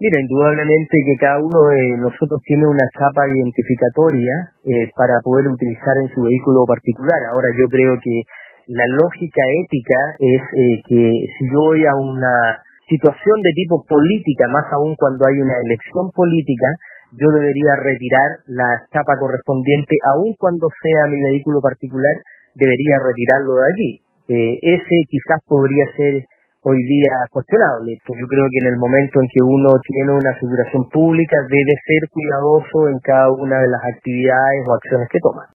Mira, indudablemente que cada uno de nosotros tiene una chapa identificatoria para poder utilizar en su vehículo particular. Ahora yo creo que la lógica ética es que si yo voy a una situación de tipo política, más aún cuando hay una elección política, yo debería retirar la chapa correspondiente, aún cuando sea mi vehículo particular, debería retirarlo de allí. Ese quizás podría ser hoy día cuestionable, pues yo creo que en el momento en que uno tiene una figuración pública debe ser cuidadoso en cada una de las actividades o acciones que toma.